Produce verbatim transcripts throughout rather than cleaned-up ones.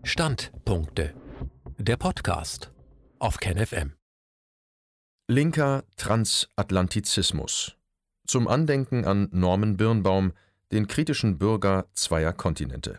Standpunkte. Der Podcast auf KenFM. Linker Transatlantizismus. Zum Andenken an Norman Birnbaum, den kritischen Bürger zweier Kontinente.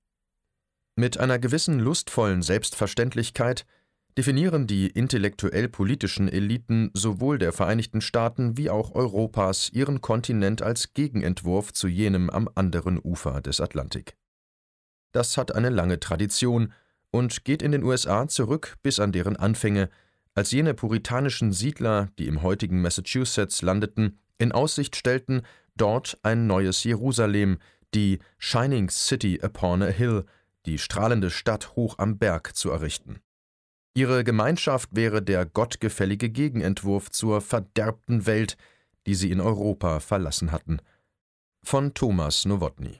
Mit einer gewissen lustvollen Selbstverständlichkeit definieren die intellektuell-politischen Eliten sowohl der Vereinigten Staaten wie auch Europas ihren Kontinent als Gegenentwurf zu jenem am anderen Ufer des Atlantik. Das hat eine lange Tradition und geht in den U S A zurück bis an deren Anfänge, als jene puritanischen Siedler, die im heutigen Massachusetts landeten, in Aussicht stellten, dort ein neues Jerusalem, die Shining City upon a Hill, die strahlende Stadt hoch am Berg, zu errichten. Ihre Gemeinschaft wäre der gottgefällige Gegenentwurf zur verderbten Welt, die sie in Europa verlassen hatten. Von Thomas Nowotny.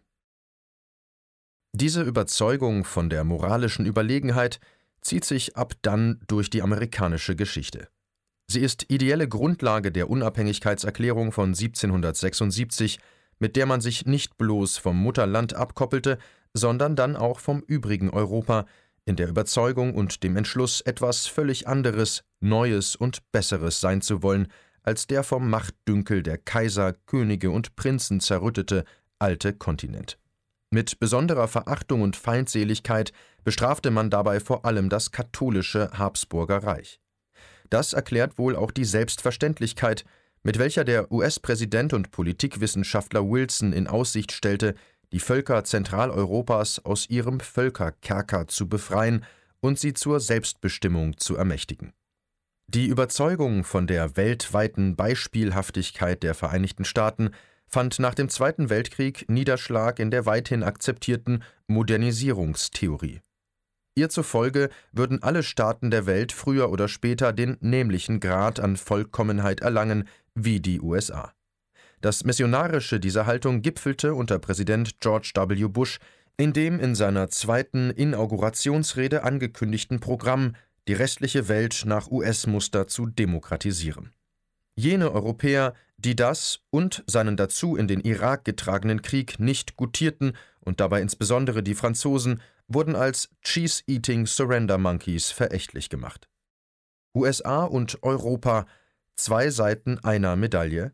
Diese Überzeugung von der moralischen Überlegenheit zieht sich ab dann durch die amerikanische Geschichte. Sie ist ideelle Grundlage der Unabhängigkeitserklärung von siebzehnhundertsechsundsiebzig, mit der man sich nicht bloß vom Mutterland abkoppelte, sondern dann auch vom übrigen Europa, in der Überzeugung und dem Entschluss, etwas völlig anderes, Neues und Besseres sein zu wollen, als der vom Machtdünkel der Kaiser, Könige und Prinzen zerrüttete alte Kontinent. Mit besonderer Verachtung und Feindseligkeit bestrafte man dabei vor allem das katholische Habsburger Reich. Das erklärt wohl auch die Selbstverständlichkeit, mit welcher der U S-Präsident und Politikwissenschaftler Wilson in Aussicht stellte, die Völker Zentraleuropas aus ihrem Völkerkerker zu befreien und sie zur Selbstbestimmung zu ermächtigen. Die Überzeugung von der weltweiten Beispielhaftigkeit der Vereinigten Staaten fand nach dem Zweiten Weltkrieg Niederschlag in der weithin akzeptierten Modernisierungstheorie. Ihr zufolge würden alle Staaten der Welt früher oder später den nämlichen Grad an Vollkommenheit erlangen wie die U S A. Das Missionarische dieser Haltung gipfelte unter Präsident George W. Bush in dem in seiner zweiten Inaugurationsrede angekündigten Programm, die restliche Welt nach U S-Muster zu demokratisieren. Jene Europäer, die das und seinen dazu in den Irak getragenen Krieg nicht gutierten und dabei insbesondere die Franzosen, wurden als Cheese-Eating Surrender Monkeys verächtlich gemacht. U S A und Europa, zwei Seiten einer Medaille.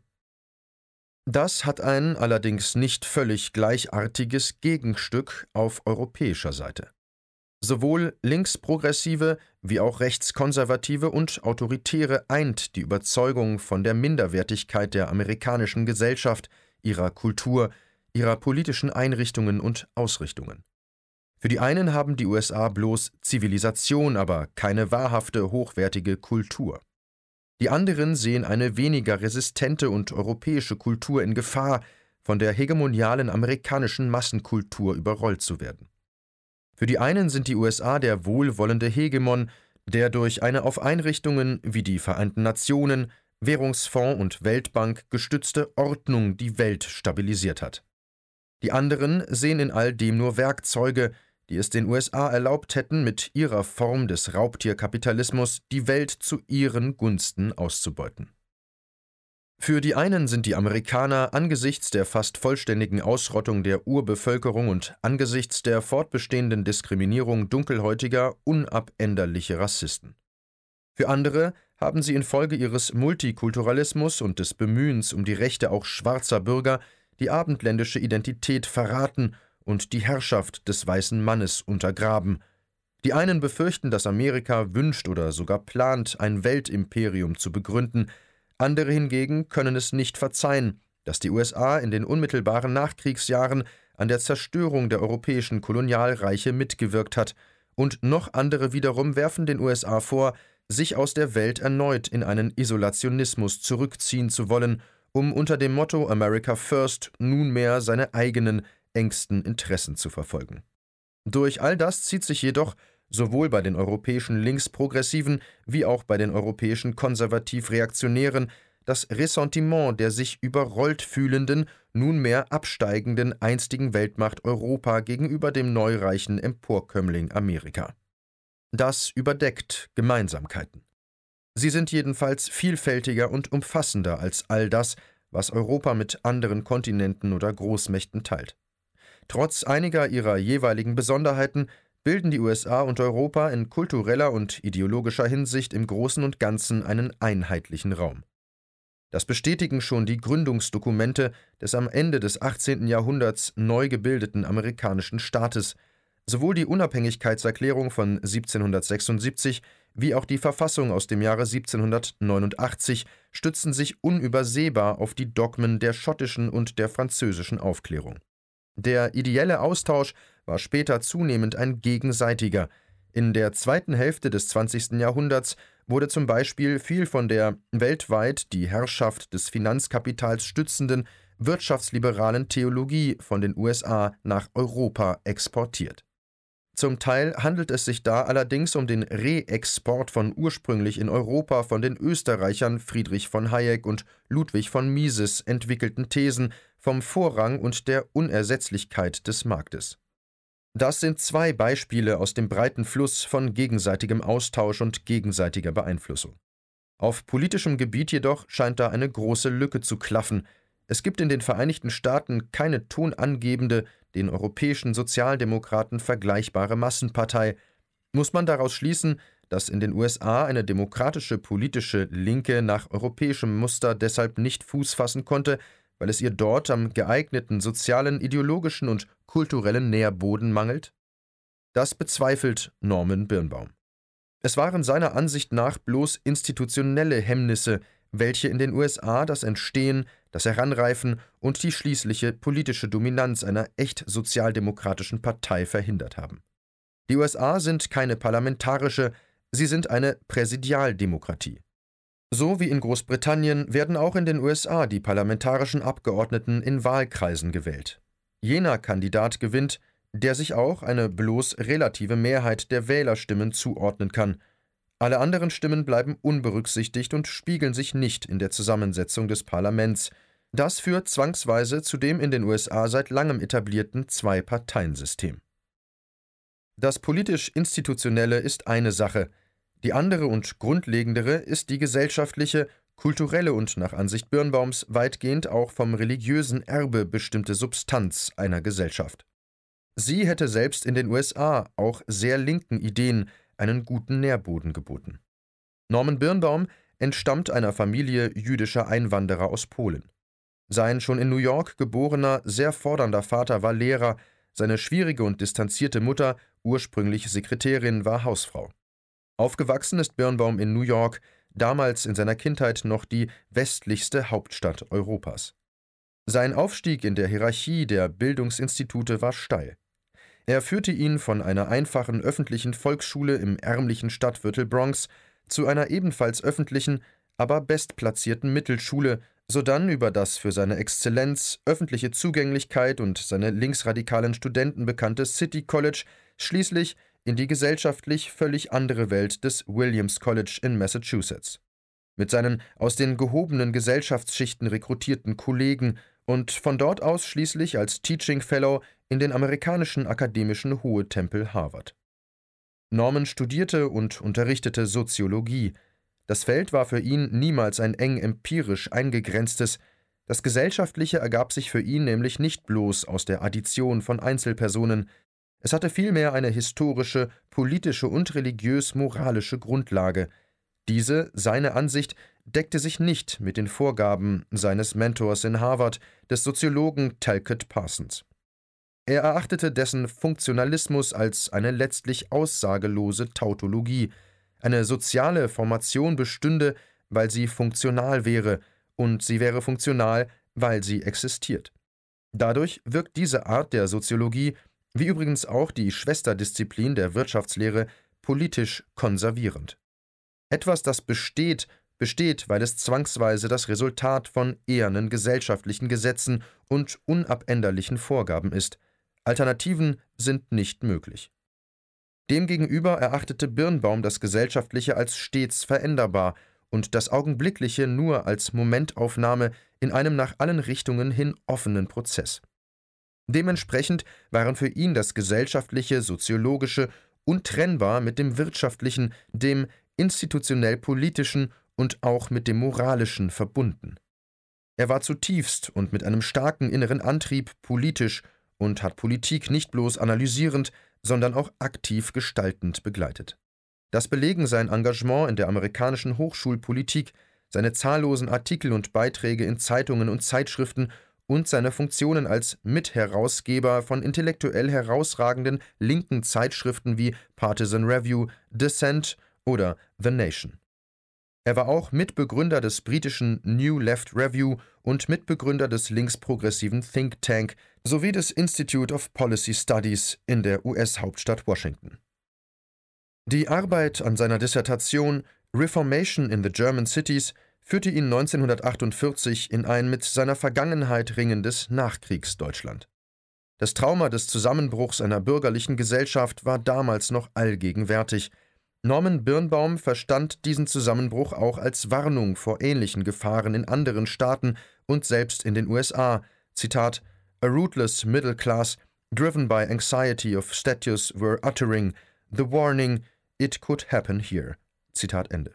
Das hat ein allerdings nicht völlig gleichartiges Gegenstück auf europäischer Seite. Sowohl linksprogressive wie auch rechtskonservative und Autoritäre eint die Überzeugung von der Minderwertigkeit der amerikanischen Gesellschaft, ihrer Kultur, ihrer politischen Einrichtungen und Ausrichtungen. Für die einen haben die U S A bloß Zivilisation, aber keine wahrhafte, hochwertige Kultur. Die anderen sehen eine weniger resistente und europäische Kultur in Gefahr, von der hegemonialen amerikanischen Massenkultur überrollt zu werden. Für die einen sind die U S A der wohlwollende Hegemon, der durch eine auf Einrichtungen wie die Vereinten Nationen, Währungsfonds und Weltbank gestützte Ordnung die Welt stabilisiert hat. Die anderen sehen in all dem nur Werkzeuge, die es den U S A erlaubt hätten, mit ihrer Form des Raubtierkapitalismus die Welt zu ihren Gunsten auszubeuten. Für die einen sind die Amerikaner angesichts der fast vollständigen Ausrottung der Urbevölkerung und angesichts der fortbestehenden Diskriminierung Dunkelhäutiger unabänderliche Rassisten. Für andere haben sie infolge ihres Multikulturalismus und des Bemühens um die Rechte auch schwarzer Bürger die abendländische Identität verraten und die Herrschaft des weißen Mannes untergraben. Die einen befürchten, dass Amerika wünscht oder sogar plant, ein Weltimperium zu begründen. Andere hingegen können es nicht verzeihen, dass die U S A in den unmittelbaren Nachkriegsjahren an der Zerstörung der europäischen Kolonialreiche mitgewirkt hat, und noch andere wiederum werfen den U S A vor, sich aus der Welt erneut in einen Isolationismus zurückziehen zu wollen, um unter dem Motto America First nunmehr seine eigenen engsten Interessen zu verfolgen. Durch all das zieht sich jedoch sowohl bei den europäischen Linksprogressiven wie auch bei den europäischen Konservativ-Reaktionären das Ressentiment der sich überrollt fühlenden, nunmehr absteigenden einstigen Weltmacht Europa gegenüber dem neureichen Emporkömmling Amerika. Das überdeckt Gemeinsamkeiten. Sie sind jedenfalls vielfältiger und umfassender als all das, was Europa mit anderen Kontinenten oder Großmächten teilt. Trotz einiger ihrer jeweiligen Besonderheiten bilden die U S A und Europa in kultureller und ideologischer Hinsicht im Großen und Ganzen einen einheitlichen Raum. Das bestätigen schon die Gründungsdokumente des am Ende des achtzehnten Jahrhunderts neu gebildeten amerikanischen Staates. Sowohl die Unabhängigkeitserklärung von siebzehnhundertsechsundsiebzig wie auch die Verfassung aus dem Jahre siebzehnhundertneunundachtzig stützen sich unübersehbar auf die Dogmen der schottischen und der französischen Aufklärung. Der ideelle Austausch war später zunehmend ein gegenseitiger. In der zweiten Hälfte des zwanzigsten Jahrhunderts wurde zum Beispiel viel von der weltweit die Herrschaft des Finanzkapitals stützenden wirtschaftsliberalen Theologie von den U S A nach Europa exportiert. Zum Teil handelt es sich da allerdings um den Reexport von ursprünglich in Europa von den Österreichern Friedrich von Hayek und Ludwig von Mises entwickelten Thesen vom Vorrang und der Unersetzlichkeit des Marktes. Das sind zwei Beispiele aus dem breiten Fluss von gegenseitigem Austausch und gegenseitiger Beeinflussung. Auf politischem Gebiet jedoch scheint da eine große Lücke zu klaffen. Es gibt in den Vereinigten Staaten keine tonangebende, den europäischen Sozialdemokraten vergleichbare Massenpartei. Muss man daraus schließen, dass in den U S A eine demokratische politische Linke nach europäischem Muster deshalb nicht Fuß fassen konnte, weil es ihr dort am geeigneten sozialen, ideologischen und kulturellen Nährboden mangelt? Das bezweifelt Norman Birnbaum. Es waren seiner Ansicht nach bloß institutionelle Hemmnisse, welche in den U S A das Entstehen, das Heranreifen und die schließliche politische Dominanz einer echt sozialdemokratischen Partei verhindert haben. Die U S A sind keine parlamentarische, sie sind eine Präsidialdemokratie. So wie in Großbritannien werden auch in den U S A die parlamentarischen Abgeordneten in Wahlkreisen gewählt. Jener Kandidat gewinnt, der sich auch eine bloß relative Mehrheit der Wählerstimmen zuordnen kann. Alle anderen Stimmen bleiben unberücksichtigt und spiegeln sich nicht in der Zusammensetzung des Parlaments. Das führt zwangsweise zu dem in den U S A seit langem etablierten Zwei-Parteien-System. Das politisch-institutionelle ist eine Sache. Die andere und grundlegendere ist die gesellschaftliche, kulturelle und nach Ansicht Birnbaums weitgehend auch vom religiösen Erbe bestimmte Substanz einer Gesellschaft. Sie hätte selbst in den U S A auch sehr linken Ideen einen guten Nährboden geboten. Norman Birnbaum entstammt einer Familie jüdischer Einwanderer aus Polen. Sein schon in New York geborener, sehr fordernder Vater war Lehrer, seine schwierige und distanzierte Mutter, ursprünglich Sekretärin, war Hausfrau. Aufgewachsen ist Birnbaum in New York, damals in seiner Kindheit noch die westlichste Hauptstadt Europas. Sein Aufstieg in der Hierarchie der Bildungsinstitute war steil. Er führte ihn von einer einfachen öffentlichen Volksschule im ärmlichen Stadtviertel Bronx zu einer ebenfalls öffentlichen, aber bestplatzierten Mittelschule, sodann über das für seine Exzellenz, öffentliche Zugänglichkeit und seine linksradikalen Studenten bekannte City College, schließlich in die gesellschaftlich völlig andere Welt des Williams College in Massachusetts. Mit seinen aus den gehobenen Gesellschaftsschichten rekrutierten Kollegen und von dort aus schließlich als Teaching Fellow in den amerikanischen akademischen Hohe-Tempel Harvard. Norman studierte und unterrichtete Soziologie. Das Feld war für ihn niemals ein eng empirisch eingegrenztes. Das Gesellschaftliche ergab sich für ihn nämlich nicht bloß aus der Addition von Einzelpersonen. Es hatte vielmehr eine historische, politische und religiös-moralische Grundlage. Diese, seine Ansicht, deckte sich nicht mit den Vorgaben seines Mentors in Harvard, des Soziologen Talcott Parsons. Er erachtete dessen Funktionalismus als eine letztlich aussagelose Tautologie. Eine soziale Formation bestünde, weil sie funktional wäre, und sie wäre funktional, weil sie existiert. Dadurch wirkt diese Art der Soziologie, wie übrigens auch die Schwesterdisziplin der Wirtschaftslehre, politisch konservierend. Etwas, das besteht, besteht, weil es zwangsweise das Resultat von ehernen gesellschaftlichen Gesetzen und unabänderlichen Vorgaben ist. Alternativen sind nicht möglich. Demgegenüber erachtete Birnbaum das Gesellschaftliche als stets veränderbar und das Augenblickliche nur als Momentaufnahme in einem nach allen Richtungen hin offenen Prozess. Dementsprechend waren für ihn das Gesellschaftliche, Soziologische untrennbar mit dem Wirtschaftlichen, dem institutionell-politischen und auch mit dem Moralischen verbunden. Er war zutiefst und mit einem starken inneren Antrieb politisch und hat Politik nicht bloß analysierend, sondern auch aktiv gestaltend begleitet. Das belegen sein Engagement in der amerikanischen Hochschulpolitik, seine zahllosen Artikel und Beiträge in Zeitungen und Zeitschriften und seine Funktionen als Mitherausgeber von intellektuell herausragenden linken Zeitschriften wie Partisan Review, Dissent oder The Nation. Er war auch Mitbegründer des britischen New Left Review und Mitbegründer des linksprogressiven Think Tank sowie des Institute of Policy Studies in der U S-Hauptstadt Washington. Die Arbeit an seiner Dissertation Reformation in the German Cities führte ihn neunzehnhundertachtundvierzig in ein mit seiner Vergangenheit ringendes Nachkriegsdeutschland. Das Trauma des Zusammenbruchs einer bürgerlichen Gesellschaft war damals noch allgegenwärtig. Norman Birnbaum verstand diesen Zusammenbruch auch als Warnung vor ähnlichen Gefahren in anderen Staaten und selbst in den U S A. Zitat: A rootless middle class, driven by anxiety of status, were uttering the warning, it could happen here. Zitat Ende.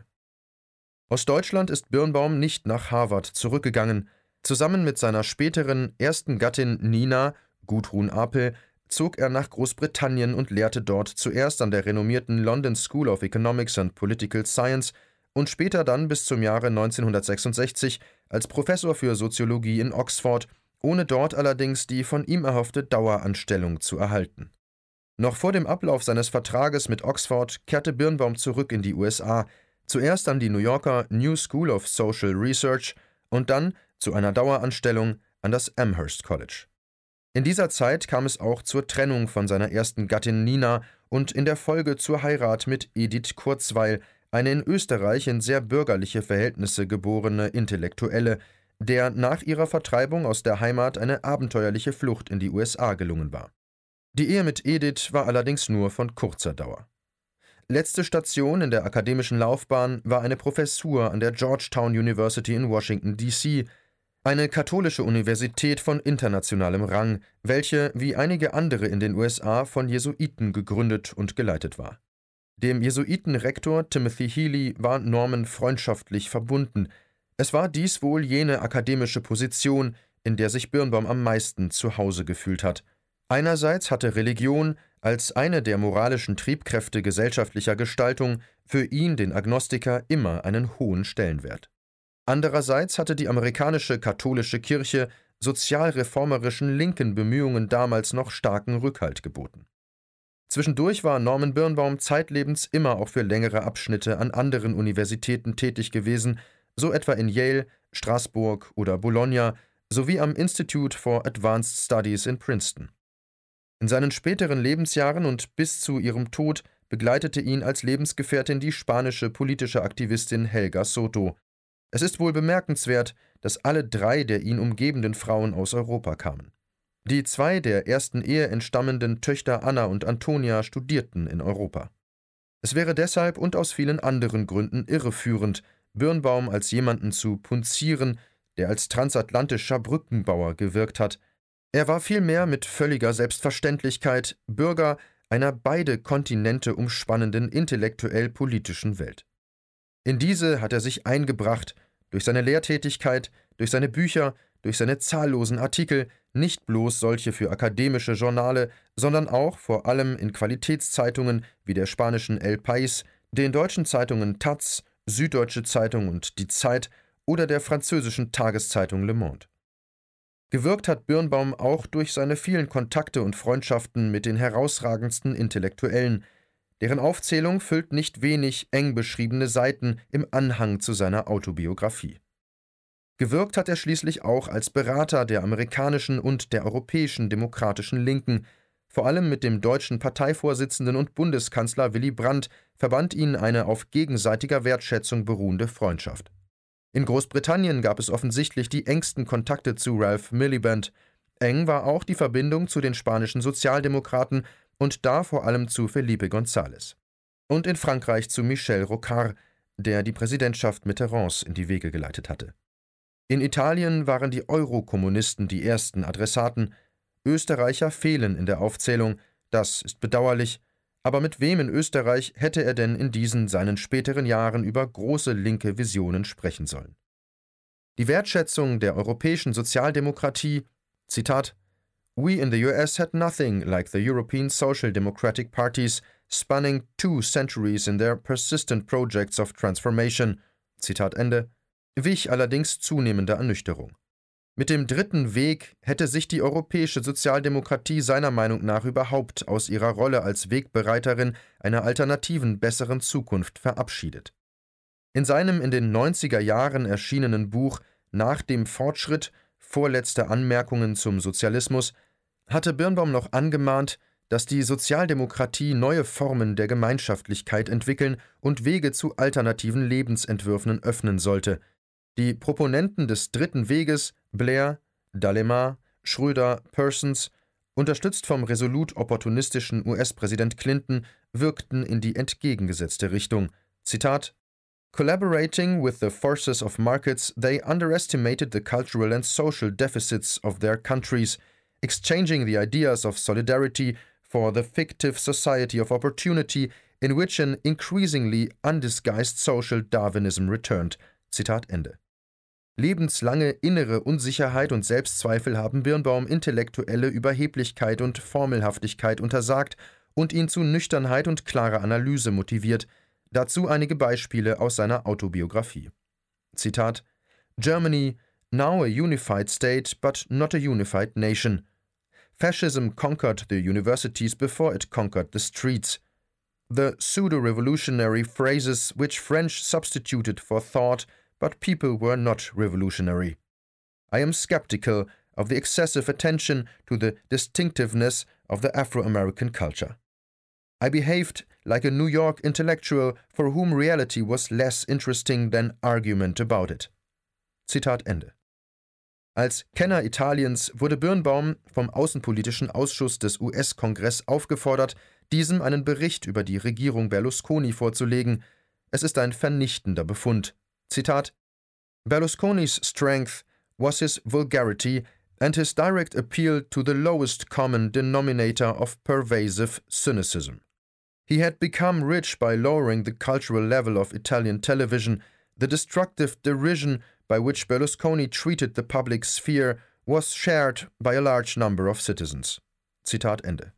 Aus Deutschland ist Birnbaum nicht nach Harvard zurückgegangen. Zusammen mit seiner späteren ersten Gattin Nina, Gudrun Apel, zog er nach Großbritannien und lehrte dort zuerst an der renommierten London School of Economics and Political Science und später dann bis zum Jahre neunzehnhundertsechsundsechzig als Professor für Soziologie in Oxford, ohne dort allerdings die von ihm erhoffte Daueranstellung zu erhalten. Noch vor dem Ablauf seines Vertrages mit Oxford kehrte Birnbaum zurück in die U S A, zuerst an die New Yorker New School of Social Research und dann zu einer Daueranstellung an das Amherst College. In dieser Zeit kam es auch zur Trennung von seiner ersten Gattin Nina und in der Folge zur Heirat mit Edith Kurzweil, eine in Österreich in sehr bürgerliche Verhältnisse geborene Intellektuelle, der nach ihrer Vertreibung aus der Heimat eine abenteuerliche Flucht in die U S A gelungen war. Die Ehe mit Edith war allerdings nur von kurzer Dauer. Letzte Station in der akademischen Laufbahn war eine Professur an der Georgetown University in Washington, D C, eine katholische Universität von internationalem Rang, welche, wie einige andere in den U S A, von Jesuiten gegründet und geleitet war. Dem Jesuitenrektor Timothy Healy war Norman freundschaftlich verbunden. Es war dies wohl jene akademische Position, in der sich Birnbaum am meisten zu Hause gefühlt hat. Einerseits hatte Religion als eine der moralischen Triebkräfte gesellschaftlicher Gestaltung für ihn, den Agnostiker, immer einen hohen Stellenwert. Andererseits hatte die amerikanische katholische Kirche sozialreformerischen linken Bemühungen damals noch starken Rückhalt geboten. Zwischendurch war Norman Birnbaum zeitlebens immer auch für längere Abschnitte an anderen Universitäten tätig gewesen, so etwa in Yale, Straßburg oder Bologna, sowie am Institute for Advanced Studies in Princeton. In seinen späteren Lebensjahren und bis zu ihrem Tod begleitete ihn als Lebensgefährtin die spanische politische Aktivistin Helga Soto. Es ist wohl bemerkenswert, dass alle drei der ihn umgebenden Frauen aus Europa kamen. Die zwei der ersten Ehe entstammenden Töchter Anna und Antonia studierten in Europa. Es wäre deshalb und aus vielen anderen Gründen irreführend, Birnbaum als jemanden zu punzieren, der als transatlantischer Brückenbauer gewirkt hat. Er war vielmehr mit völliger Selbstverständlichkeit Bürger einer beide Kontinente umspannenden intellektuell-politischen Welt. In diese hat er sich eingebracht, durch seine Lehrtätigkeit, durch seine Bücher, durch seine zahllosen Artikel, nicht bloß solche für akademische Journale, sondern auch vor allem in Qualitätszeitungen wie der spanischen El País, den deutschen Zeitungen Taz, Süddeutsche Zeitung und Die Zeit oder der französischen Tageszeitung Le Monde. Gewirkt hat Birnbaum auch durch seine vielen Kontakte und Freundschaften mit den herausragendsten Intellektuellen. Deren Aufzählung füllt nicht wenig eng beschriebene Seiten im Anhang zu seiner Autobiografie. Gewirkt hat er schließlich auch als Berater der amerikanischen und der europäischen demokratischen Linken. Vor allem mit dem deutschen Parteivorsitzenden und Bundeskanzler Willy Brandt verband ihn eine auf gegenseitiger Wertschätzung beruhende Freundschaft. In Großbritannien gab es offensichtlich die engsten Kontakte zu Ralph Miliband. Eng war auch die Verbindung zu den spanischen Sozialdemokraten und da vor allem zu Felipe González. Und in Frankreich zu Michel Rocard, der die Präsidentschaft Mitterrands in die Wege geleitet hatte. In Italien waren die Eurokommunisten die ersten Adressaten. Österreicher fehlen in der Aufzählung, das ist bedauerlich, aber mit wem in Österreich hätte er denn in diesen seinen späteren Jahren über große linke Visionen sprechen sollen? Die Wertschätzung der europäischen Sozialdemokratie, Zitat, We in the U S had nothing like the European Social Democratic Parties, spanning two centuries in their persistent projects of transformation, Zitat Ende, wich allerdings zunehmender Ernüchterung. Mit dem dritten Weg hätte sich die europäische Sozialdemokratie seiner Meinung nach überhaupt aus ihrer Rolle als Wegbereiterin einer alternativen, besseren Zukunft verabschiedet. In seinem in den neunziger Jahren erschienenen Buch »Nach dem Fortschritt – Vorletzte Anmerkungen zum Sozialismus« hatte Birnbaum noch angemahnt, dass die Sozialdemokratie neue Formen der Gemeinschaftlichkeit entwickeln und Wege zu alternativen Lebensentwürfen öffnen sollte. Die Proponenten des dritten Weges, Blair, D'Alema, Schröder, Persons, unterstützt vom resolut opportunistischen U S-Präsident Clinton, wirkten in die entgegengesetzte Richtung. Zitat: Collaborating with the forces of markets, they underestimated the cultural and social deficits of their countries, exchanging the ideas of solidarity for the fictive society of opportunity in which an increasingly undisguised social Darwinism returned. Zitat Ende. Lebenslange innere Unsicherheit und Selbstzweifel haben Birnbaum intellektuelle Überheblichkeit und Formelhaftigkeit untersagt und ihn zu Nüchternheit und klarer Analyse motiviert. Dazu einige Beispiele aus seiner Autobiografie. Zitat: Germany, now a unified state, but not a unified nation. Fascism conquered the universities before it conquered the streets. The pseudo-revolutionary phrases which French substituted for thought, but people were not revolutionary. I am skeptical of the excessive attention to the distinctiveness of the Afro-American culture. I behaved like a New York intellectual for whom reality was less interesting than argument about it. Zitat Ende. Als Kenner Italiens wurde Birnbaum vom Außenpolitischen Ausschuss des U S-Kongress aufgefordert, diesem einen Bericht über die Regierung Berlusconi vorzulegen. Es ist ein vernichtender Befund. Zitat: Berlusconi's strength was his vulgarity and his direct appeal to the lowest common denominator of pervasive cynicism. He had become rich by lowering the cultural level of Italian television. The destructive derision by which Berlusconi treated the public sphere was shared by a large number of citizens. Zitat Ende.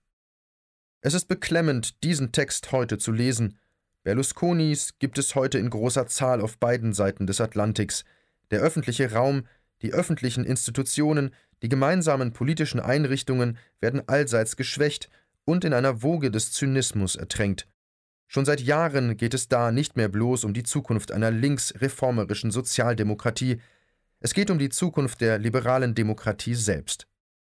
Es ist beklemmend, diesen Text heute zu lesen. Berlusconis gibt es heute in großer Zahl auf beiden Seiten des Atlantiks. Der öffentliche Raum, die öffentlichen Institutionen, die gemeinsamen politischen Einrichtungen werden allseits geschwächt und in einer Woge des Zynismus ertränkt. Schon seit Jahren geht es da nicht mehr bloß um die Zukunft einer linksreformerischen Sozialdemokratie, es geht um die Zukunft der liberalen Demokratie selbst.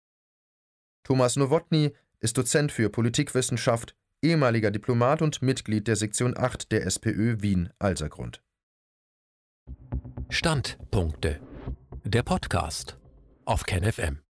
Thomas Nowotny ist Dozent für Politikwissenschaft, ehemaliger Diplomat und Mitglied der Sektion acht der SPÖ Wien-Alsergrund. Standpunkte. Der Podcast auf KenFM.